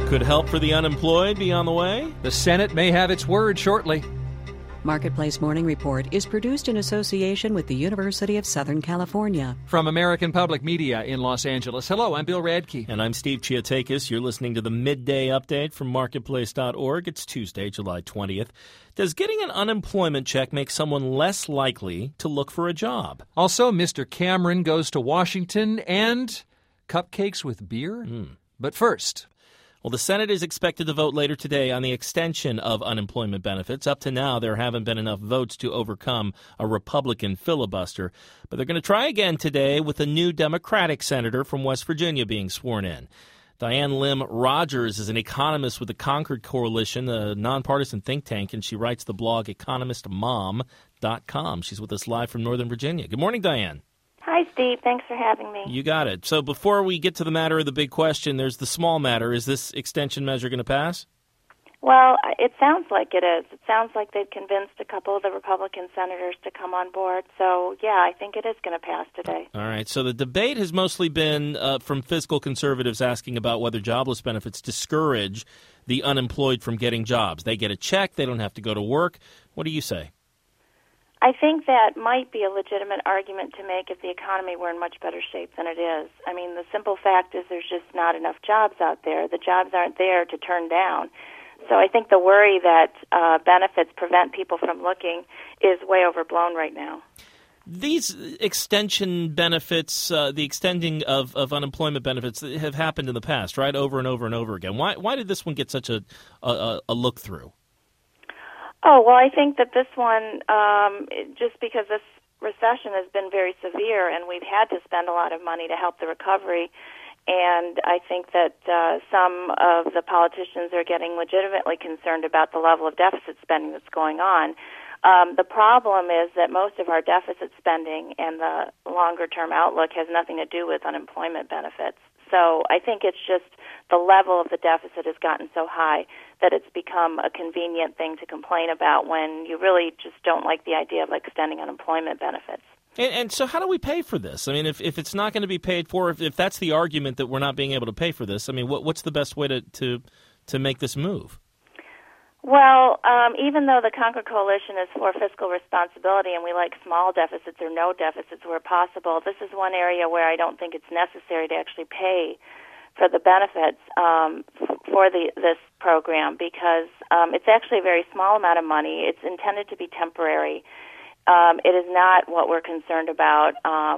Could help for the unemployed be on the way? The Senate may have its word shortly. Marketplace Morning Report is produced in association with the University of Southern California. From American Public Media in Los Angeles. Hello, I'm Bill Radke. And I'm Steve Chiatakis. You're listening to the Midday Update from Marketplace.org. It's Tuesday, July 20th. Does getting an unemployment check make someone less likely to look for a job? Also, Mr. Cameron goes to Washington and cupcakes with beer? But first... Well, the Senate is expected to vote later today on the extension of unemployment benefits. Up to now, there haven't been enough votes to overcome a Republican filibuster. But they're going to try again today with a new Democratic senator from West Virginia being sworn in. Diane Lim Rogers is an economist with the Concord Coalition, a nonpartisan think tank, and she writes the blog economistmom.com. She's with us live from Northern Virginia. Good morning, Diane. Hi, Steve. Thanks for having me. You got it. So before we get to the matter of the big question, there's the small matter. Is this extension measure going to pass? Well, it sounds like it is. It sounds like they've convinced a couple of the Republican senators to come on board. So, yeah, I think it is going to pass today. All right. So the debate has mostly been from fiscal conservatives asking about whether jobless benefits discourage the unemployed from getting jobs. They get a check. They don't have to go to work. What do you say? I think that might be a legitimate argument to make if the economy were in much better shape than it is. I mean, the simple fact is there's just not enough jobs out there. The jobs aren't there to turn down. So I think the worry that benefits prevent people from looking is way overblown right now. These extension benefits, the extending of unemployment benefits have happened in the past, right, over and over and over again. Why did this one get such a look-through? Oh, well, I think that this one, just because this recession has been very severe and we've had to spend a lot of money to help the recovery, and I think that some of the politicians are getting legitimately concerned about the level of deficit spending that's going on. The problem is that most of our deficit spending and the longer-term outlook has nothing to do with unemployment benefits. So I think it's just the level of the deficit has gotten so high that it's become a convenient thing to complain about when you really just don't like the idea of extending unemployment benefits. And so how do we pay for this? I mean, if it's not going to be paid for, if that's the argument that we're not being able to pay for this, I mean, what's the best way to make this move? Well, even though the Concord Coalition is for fiscal responsibility and we like small deficits or no deficits where possible, this is one area where I don't think it's necessary to actually pay for the benefits for this program because it's actually a very small amount of money. It's intended to be temporary. It is not what we're concerned about,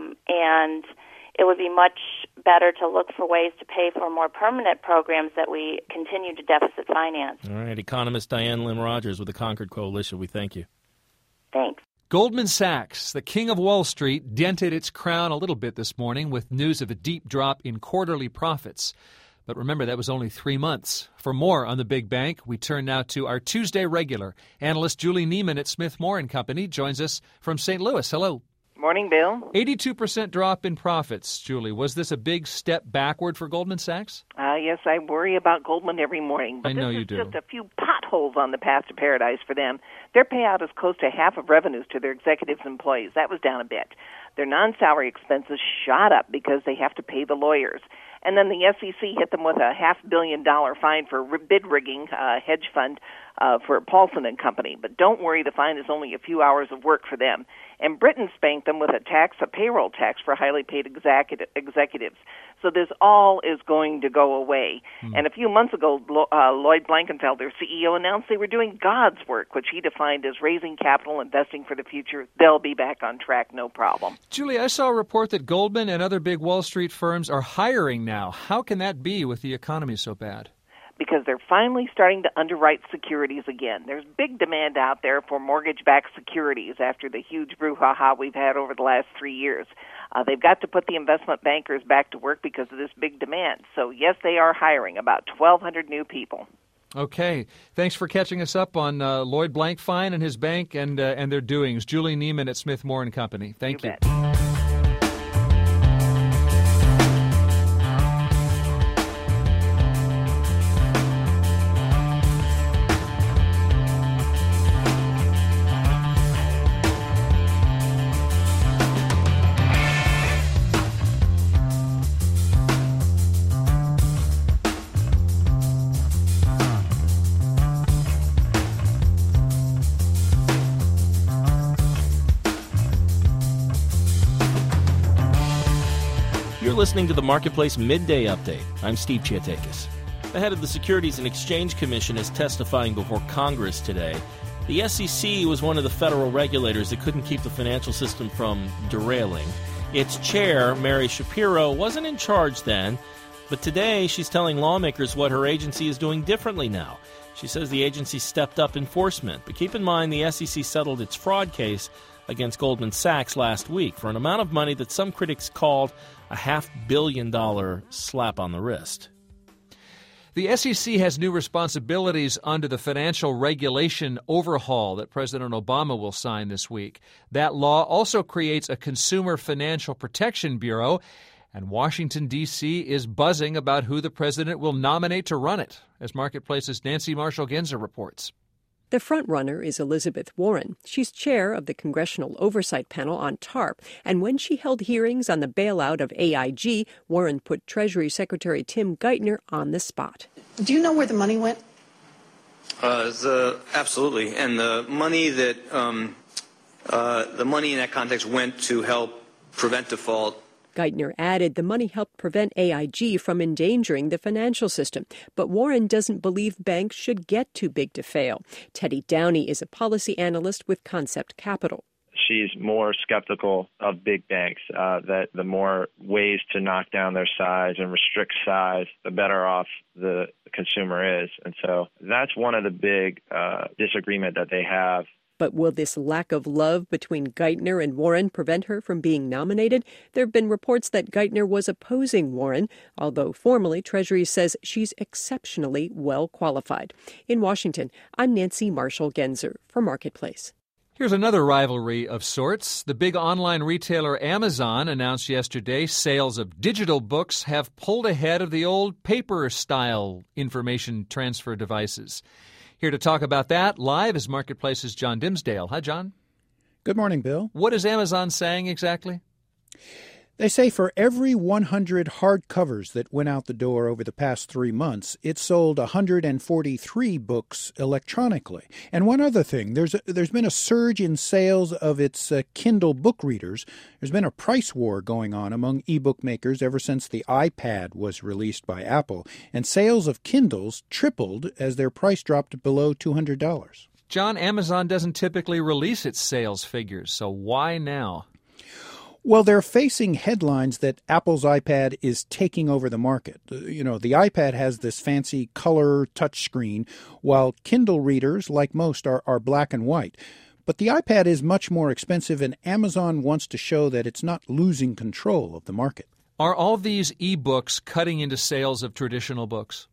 and it would be much better to look for ways to pay for more permanent programs that we continue to deficit finance. All right. Economist Diane Lim Rogers with the Concord Coalition. We thank you. Thanks. Goldman Sachs, the king of Wall Street, dented its crown a little bit this morning with news of a deep drop in quarterly profits. But remember, that was only 3 months. For more on the big bank, we turn now to our Tuesday regular. Analyst Julie Neiman at Smith Moore & Company joins us from St. Louis. Hello. Morning, Bill. 82% drop in profits, Julie. Was this a big step backward for Goldman Sachs? Yes, I worry about Goldman every morning. But I know you do. This is just a few potholes on the path to paradise for them. Their payout is close to half of revenues to their executives and employees. That was down a bit. Their non-salary expenses shot up because they have to pay the lawyers. And then the SEC hit them with a $500 million fine for bid rigging hedge fund for Paulson and Company. But don't worry, the fine is only a few hours of work for them. And Britain spanked them with a payroll tax for highly paid executives. So this all is going to go away. And a few months ago, Lloyd Blankenfeld, their CEO, announced they were doing God's work, which he defined as raising capital, investing for the future. They'll be back on track, no problem. Julie, I saw a report that Goldman and other big Wall Street firms are hiring now. How can that be with the economy so bad? Because they're finally starting to underwrite securities again. There's big demand out there for mortgage-backed securities after the huge brouhaha we've had over the last 3 years. They've got to put the investment bankers back to work because of this big demand. So, yes, they are hiring about 1,200 new people. Okay. Thanks for catching us up on Lloyd Blankfein and his bank and their doings. Julie Neiman at Smith Moore & Company. Thank you. Bet. listening to the Marketplace Midday Update. I'm Steve Chiatakis. The head of the Securities and Exchange Commission is testifying before Congress today. The SEC was one of the federal regulators that couldn't keep the financial system from derailing. Its chair, Mary Shapiro, wasn't in charge then, but today she's telling lawmakers what her agency is doing differently now. She says the agency stepped up enforcement, but keep in mind the SEC settled its fraud case against Goldman Sachs last week for an amount of money that some critics called a $500 million slap on the wrist. The SEC has new responsibilities under the financial regulation overhaul that President Obama will sign this week. That law also creates a Consumer Financial Protection Bureau, and Washington, D.C. is buzzing about who the president will nominate to run it, as Marketplace's Nancy Marshall-Genzer reports. The frontrunner is Elizabeth Warren. She's chair of the Congressional Oversight Panel on TARP, and when she held hearings on the bailout of AIG, Warren put Treasury Secretary Tim Geithner on the spot. Do you know where the money went? Absolutely, and the money in that context went to help prevent default. Geithner added the money helped prevent AIG from endangering the financial system. But Warren doesn't believe banks should get too big to fail. Teddy Downey is a policy analyst with Concept Capital. She's more skeptical of big banks, that the more ways to knock down their size and restrict size, the better off the consumer is. And so that's one of the big disagreement that they have. But will this lack of love between Geithner and Warren prevent her from being nominated? There have been reports that Geithner was opposing Warren, although formally Treasury says she's exceptionally well qualified. In Washington, I'm Nancy Marshall-Genzer for Marketplace. Here's another rivalry of sorts. The big online retailer Amazon announced yesterday sales of digital books have pulled ahead of the old paper-style information transfer devices. Here to talk about that live is Marketplace's John Dimsdale. Hi, John. Good morning, Bill. What is Amazon saying exactly? They say for every 100 hardcovers that went out the door over the past 3 months, it sold 143 books electronically. And one other thing, there's been a surge in sales of its Kindle book readers. There's been a price war going on among ebook makers ever since the iPad was released by Apple. And sales of Kindles tripled as their price dropped below $200. John, Amazon doesn't typically release its sales figures, so why now? Well, they're facing headlines that Apple's iPad is taking over the market. You know, the iPad has this fancy color touchscreen, while Kindle readers, like most, are black and white. But the iPad is much more expensive, and Amazon wants to show that it's not losing control of the market. Are all these e-books cutting into sales of traditional books?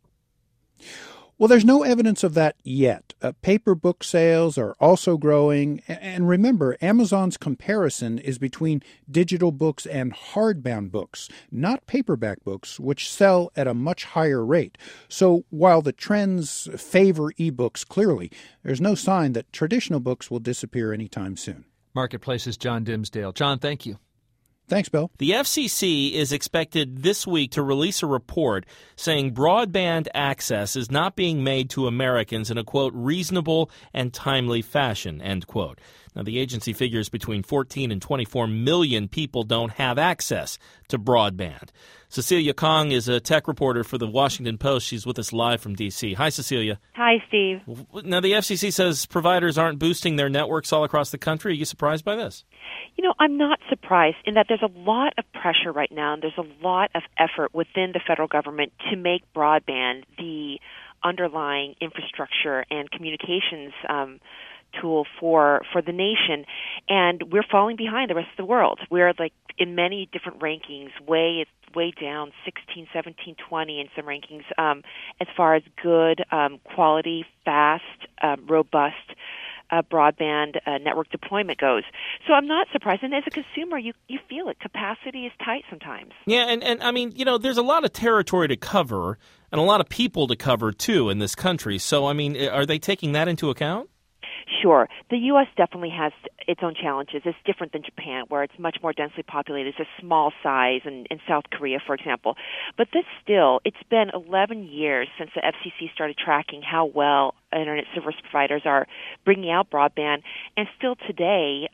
Well, there's no evidence of that yet. Paper book sales are also growing. And remember, Amazon's comparison is between digital books and hardbound books, not paperback books, which sell at a much higher rate. So while the trends favor ebooks clearly, there's no sign that traditional books will disappear anytime soon. Marketplace's John Dimsdale. John, thank you. Thanks, Bill. The FCC is expected this week to release a report saying broadband access is not being made to Americans in a, quote, reasonable and timely fashion, end quote. Now, the agency figures between 14 and 24 million people don't have access to broadband. Cecilia Kong is a tech reporter for the Washington Post. She's with us live from D.C. Hi, Cecilia. Hi, Steve. Now, the FCC says providers aren't boosting their networks all across the country. Are you surprised by this? You know, I'm not surprised in that there's a lot of pressure right now, and there's a lot of effort within the federal government to make broadband the underlying infrastructure and communications tool for the nation, and we're falling behind the rest of the world. We're like in many different rankings, way down 16, 17, 20 in some rankings as far as good, quality, fast, robust broadband network deployment goes. So I'm not surprised. And as a consumer, you feel it. Capacity is tight sometimes. Yeah, and I mean, you know, there's a lot of territory to cover and a lot of people to cover, too, in this country. So, I mean, are they taking that into account? Sure. The U.S. definitely has its own challenges. It's different than Japan, where it's much more densely populated. It's a small size, in South Korea, for example. But it's been 11 years since the FCC started tracking how well Internet service providers are bringing out broadband, and still today,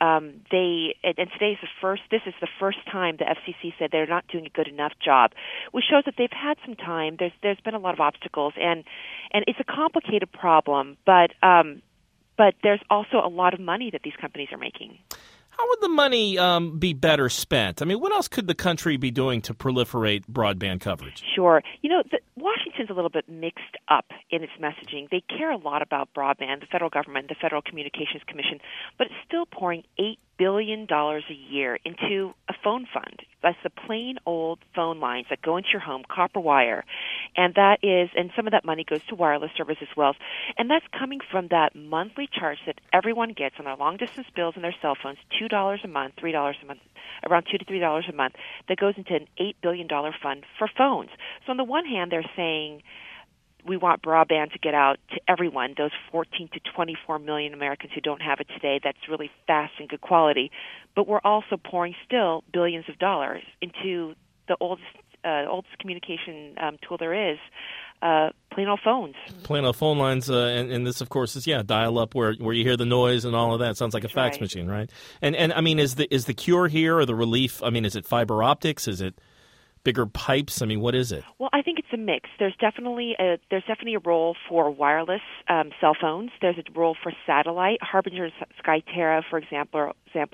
this is the first time the FCC said they're not doing a good enough job, which shows that they've had some time. There's been a lot of obstacles, and it's a complicated problem, but there's also a lot of money that these companies are making. How would the money be better spent? I mean, what else could the country be doing to proliferate broadband coverage? Sure. Washington's a little bit mixed up in its messaging. They care a lot about broadband, the federal government, the Federal Communications Commission, but it's still pouring $8 billion a year into a phone fund. That's the plain old phone lines that go into your home, copper wire, and some of that money goes to wireless service as well. And that's coming from that monthly charge that everyone gets on their long-distance bills and their cell phones, $2 a month, $3 a month, around $2 to $3 a month, that goes into an $8 billion fund for phones. So on the one hand, they're saying we want broadband to get out to everyone, those 14 to 24 million Americans who don't have it today. That's really fast and good quality. But we're also pouring still billions of dollars into the oldest communication tool there is, plain old phones. Plain old phone lines, and this, of course, is dial-up where you hear the noise and all of that. Sounds like a fax machine, right? And I mean, is the cure here or the relief? I mean, is it fiber optics? Is it bigger pipes? I mean, what is it? Well, I think it's a mix. There's definitely a role for wireless cell phones. There's a role for satellite. Harbinger Skyterra, for example,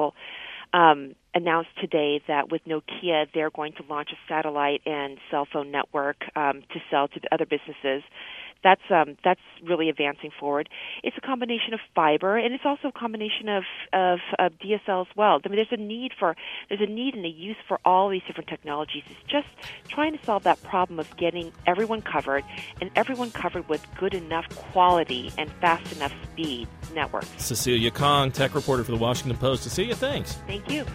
announced today that with Nokia, they're going to launch a satellite and cell phone network to sell to other businesses. That's really advancing forward. It's a combination of fiber, and it's also a combination of DSL as well. I mean, there's a need and a use for all these different technologies. It's just trying to solve that problem of getting everyone covered, and everyone covered with good enough quality and fast enough speed networks. Cecilia Kong, tech reporter for the Washington Post. Cecilia, thanks. Thank you.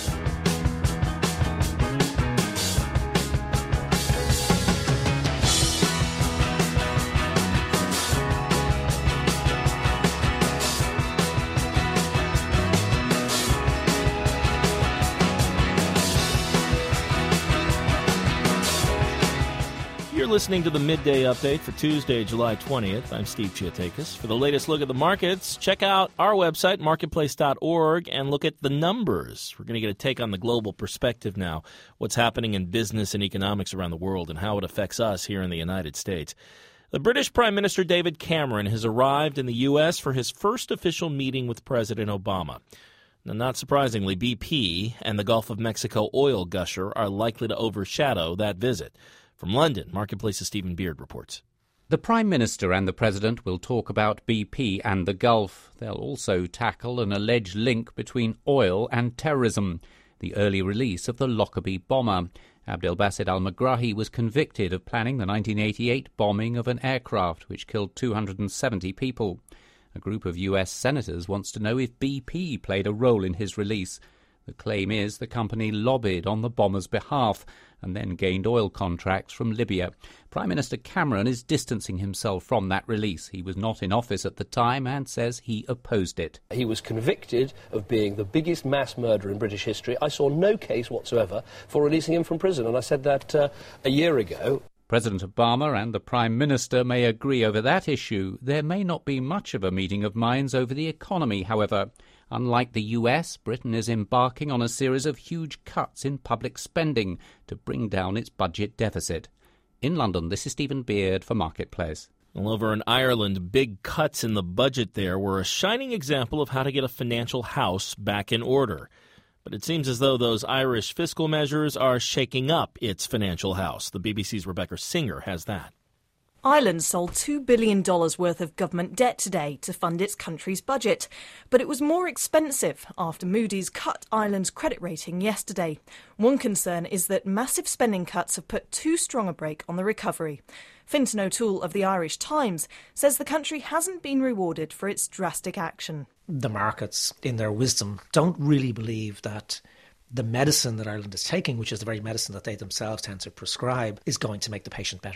Listening to the Midday Update for Tuesday, July 20th. I'm Steve Chiatakis. For the latest look at the markets, check out our website, marketplace.org, and look at the numbers. We're going to get a take on the global perspective now, what's happening in business and economics around the world and how it affects us here in the United States. The British Prime Minister David Cameron has arrived in the U.S. for his first official meeting with President Obama. Now, not surprisingly, BP and the Gulf of Mexico oil gusher are likely to overshadow that visit. From London, Marketplace's Stephen Beard reports. The Prime Minister and the President will talk about BP and the Gulf. They'll also tackle an alleged link between oil and terrorism, the early release of the Lockerbie bomber. Abdelbaset al-Megrahi was convicted of planning the 1988 bombing of an aircraft which killed 270 people. A group of U.S. senators wants to know if BP played a role in his release. The claim is the company lobbied on the bomber's behalf and then gained oil contracts from Libya. Prime Minister Cameron is distancing himself from that release. He was not in office at the time and says he opposed it. He was convicted of being the biggest mass murderer in British history. I saw no case whatsoever for releasing him from prison, and I said that a year ago. President Obama and the Prime Minister may agree over that issue. There may not be much of a meeting of minds over the economy, however. Unlike the US, Britain is embarking on a series of huge cuts in public spending to bring down its budget deficit. In London, this is Stephen Beard for Marketplace. Well, over in Ireland, big cuts in the budget there were a shining example of how to get a financial house back in order. But it seems as though those Irish fiscal measures are shaking up its financial house. The BBC's Rebecca Singer has that. Ireland sold $2 billion worth of government debt today to fund its country's budget. But it was more expensive after Moody's cut Ireland's credit rating yesterday. One concern is that massive spending cuts have put too strong a brake on the recovery. Fintan O'Toole of the Irish Times says the country hasn't been rewarded for its drastic action. The markets, in their wisdom, don't really believe that the medicine that Ireland is taking, which is the very medicine that they themselves tend to prescribe, is going to make the patient better.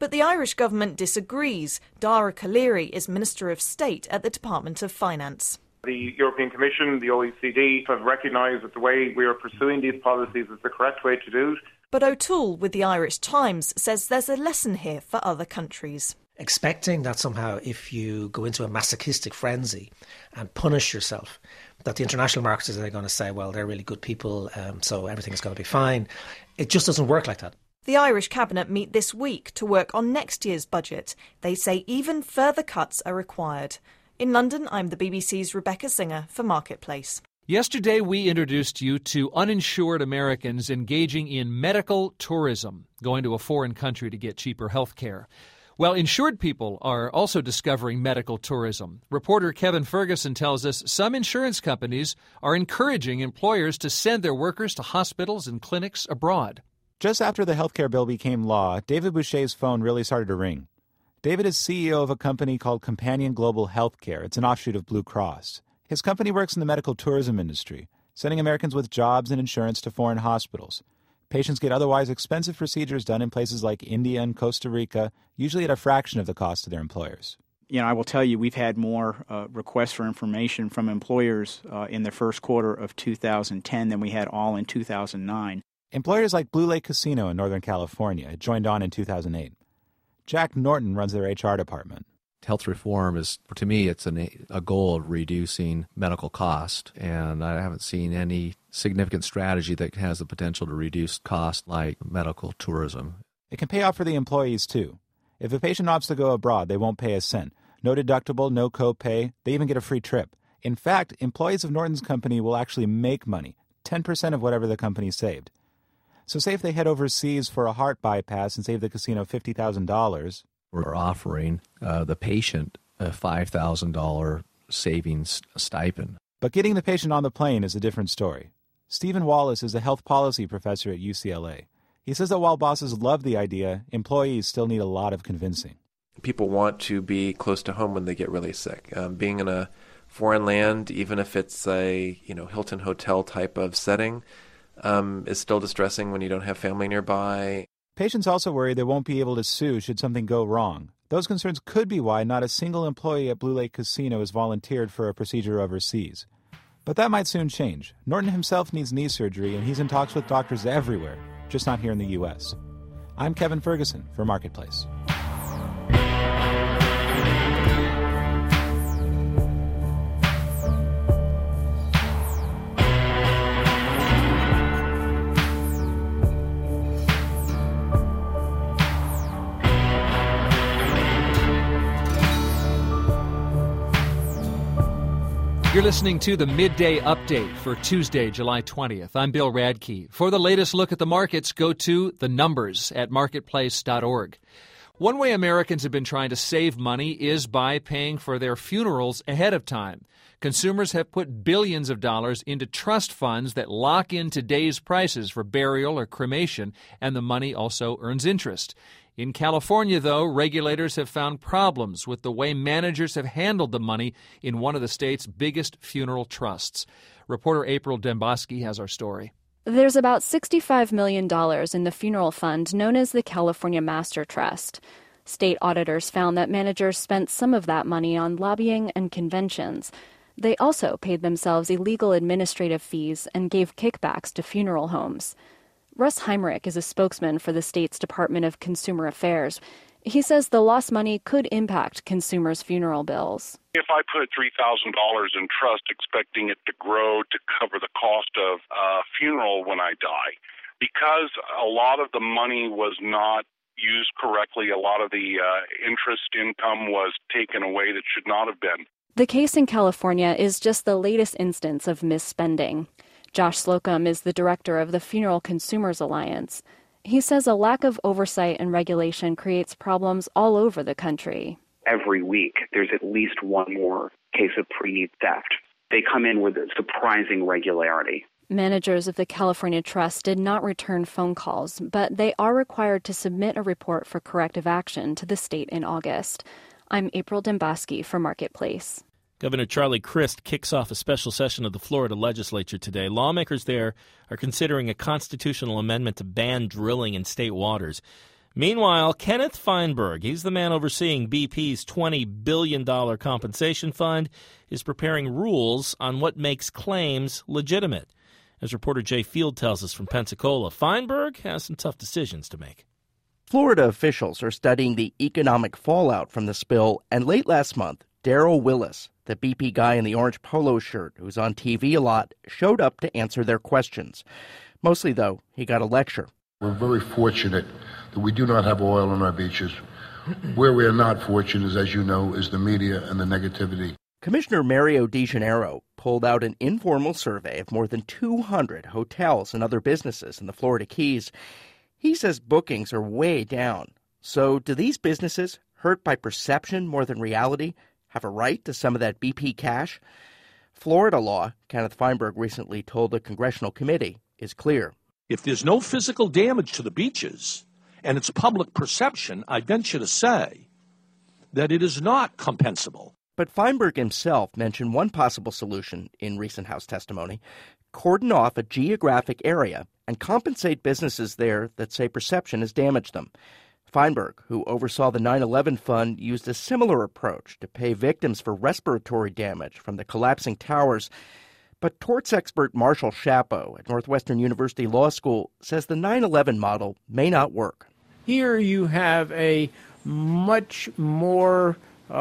But the Irish government disagrees. Dara Calleary is Minister of State at the Department of Finance. The European Commission, the OECD have recognised that the way we are pursuing these policies is the correct way to do it. But O'Toole with the Irish Times says there's a lesson here for other countries. Expecting that somehow if you go into a masochistic frenzy and punish yourself, that the international markets are going to say, well, they're really good people, so everything is going to be fine. It just doesn't work like that. The Irish Cabinet meet this week to work on next year's budget. They say even further cuts are required. In London, I'm the BBC's Rebecca Singer for Marketplace. Yesterday, we introduced you to uninsured Americans engaging in medical tourism, going to a foreign country to get cheaper health care. Well, insured people are also discovering medical tourism. Reporter Kevin Ferguson tells us some insurance companies are encouraging employers to send their workers to hospitals and clinics abroad. Just after the healthcare bill became law, David Boucher's phone really started to ring. David is CEO of a company called Companion Global Healthcare. It's an offshoot of Blue Cross. His company works in the medical tourism industry, sending Americans with jobs and insurance to foreign hospitals. Patients get otherwise expensive procedures done in places like India and Costa Rica, usually at a fraction of the cost to their employers. I will tell you, we've had more requests for information from employers in the first quarter of 2010 than we had all in 2009. Employers like Blue Lake Casino in Northern California joined on in 2008. Jack Norton runs their HR department. Health reform is, to me, it's a goal of reducing medical cost, and I haven't seen any significant strategy that has the potential to reduce cost like medical tourism. It can pay off for the employees, too. If a patient opts to go abroad, they won't pay a cent. No deductible, no copay. They even get a free trip. In fact, employees of Norton's company will actually make money, 10% of whatever the company saved. So say if they head overseas for a heart bypass and save the casino $50,000. We're offering the patient a $5,000 savings stipend. But getting the patient on the plane is a different story. Stephen Wallace is a health policy professor at UCLA. He says that while bosses love the idea, employees still need a lot of convincing. People want to be close to home when they get really sick. Being in a foreign land, even if it's a Hilton hotel type of setting, is still distressing when you don't have family nearby. Patients also worry they won't be able to sue should something go wrong. Those concerns could be why not a single employee at Blue Lake Casino has volunteered for a procedure overseas. But that might soon change. Norton himself needs knee surgery, and he's in talks with doctors everywhere, just not here in the U.S. I'm Kevin Ferguson for Marketplace. You're listening to the Midday Update for Tuesday, July 20th. I'm Bill Radke. For the latest look at the markets, go to the numbers at marketplace.org. One way Americans have been trying to save money is by paying for their funerals ahead of time. Consumers have put billions of dollars into trust funds that lock in today's prices for burial or cremation, and the money also earns interest. In California, though, regulators have found problems with the way managers have handled the money in one of the state's biggest funeral trusts. Reporter April Demboski has our story. There's about $65 million in the funeral fund known as the California Master Trust. State auditors found that managers spent some of that money on lobbying and conventions. They also paid themselves illegal administrative fees and gave kickbacks to funeral homes. Russ Heinrich is a spokesman for the state's Department of Consumer Affairs. He says the lost money could impact consumers' funeral bills. If I put $3,000 in trust expecting it to grow to cover the cost of a funeral when I die, because a lot of the money was not used correctly, a lot of the interest income was taken away that should not have been. The case in California is just the latest instance of misspending. Josh Slocum is the director of the Funeral Consumers Alliance. He says a lack of oversight and regulation creates problems all over the country. Every week, there's at least one more case of pre-need theft. They come in with a surprising regularity. Managers of the California Trust did not return phone calls, but they are required to submit a report for corrective action to the state in August. I'm April Demboski for Marketplace. Governor Charlie Crist kicks off a special session of the Florida legislature today. Lawmakers there are considering a constitutional amendment to ban drilling in state waters. Meanwhile, Kenneth Feinberg, he's the man overseeing BP's $20 billion compensation fund, is preparing rules on what makes claims legitimate. As reporter Jay Field tells us from Pensacola, Feinberg has some tough decisions to make. Florida officials are studying the economic fallout from the spill, and late last month, Darrell Willis, the BP guy in the orange polo shirt who's on TV a lot, showed up to answer their questions. Mostly, though, he got a lecture. We're very fortunate that we do not have oil on our beaches. Where we are not fortunate, as you know, is the media and the negativity. Commissioner Mario DeGennaro pulled out an informal survey of more than 200 hotels and other businesses in the Florida Keys. He says bookings are way down. So do these businesses, hurt by perception more than reality, have a right to some of that BP cash? Florida law, Kenneth Feinberg recently told a congressional committee, is clear. If there's no physical damage to the beaches and it's public perception, I venture to say that it is not compensable. But Feinberg himself mentioned one possible solution in recent House testimony: cordon off a geographic area and compensate businesses there that say perception has damaged them. Feinberg, who oversaw the 9/11 fund, used a similar approach to pay victims for respiratory damage from the collapsing towers. But torts expert Marshall Schapo at Northwestern University Law School says the 9/11 model may not work. Here you have a much more,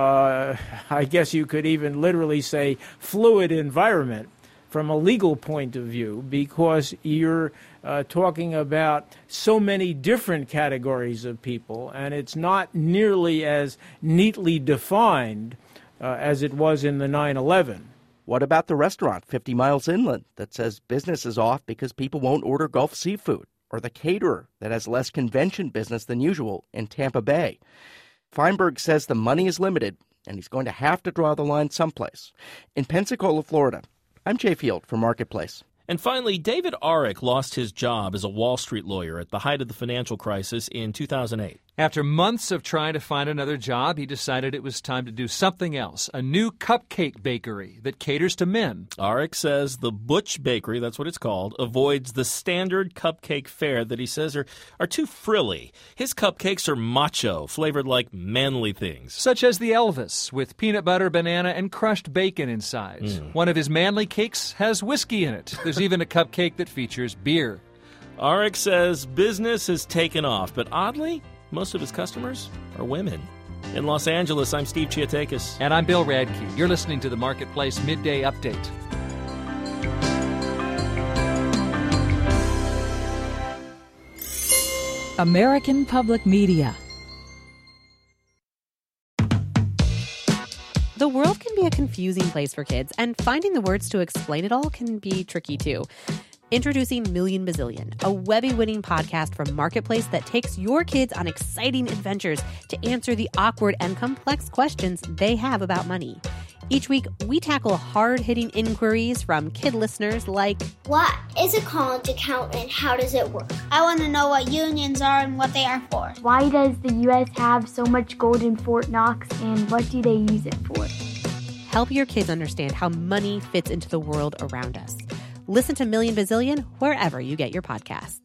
I guess you could even literally say, fluid environment from a legal point of view, because you're talking about so many different categories of people, and it's not nearly as neatly defined as it was in the 9/11. What about the restaurant 50 miles inland that says business is off because people won't order Gulf seafood? Or the caterer that has less convention business than usual in Tampa Bay? Feinberg says the money is limited, and he's going to have to draw the line someplace. In Pensacola, Florida, I'm Jay Field for Marketplace. And finally, David Arick lost his job as a Wall Street lawyer at the height of the financial crisis in 2008. After months of trying to find another job, he decided it was time to do something else, a new cupcake bakery that caters to men. Arick says the Butch Bakery, that's what it's called, avoids the standard cupcake fare that he says are too frilly. His cupcakes are macho, flavored like manly things. Such as the Elvis, with peanut butter, banana, and crushed bacon inside. One of his manly cakes has whiskey in it. There's even a cupcake that features beer. Arick says business has taken off, but oddly, most of his customers are women. In Los Angeles, I'm Steve Chiatakis. And I'm Bill Radke. You're listening to the Marketplace Midday Update. American Public Media. The world can be a confusing place for kids, and finding the words to explain it all can be tricky too. Introducing Million Bazillion, a Webby-winning podcast from Marketplace that takes your kids on exciting adventures to answer the awkward and complex questions they have about money. Each week, we tackle hard-hitting inquiries from kid listeners like, what is a college account and how does it work? I want to know what unions are and what they are for. Why does the U.S. have so much gold in Fort Knox, and what do they use it for? Help your kids understand how money fits into the world around us. Listen to Million Bazillion wherever you get your podcasts.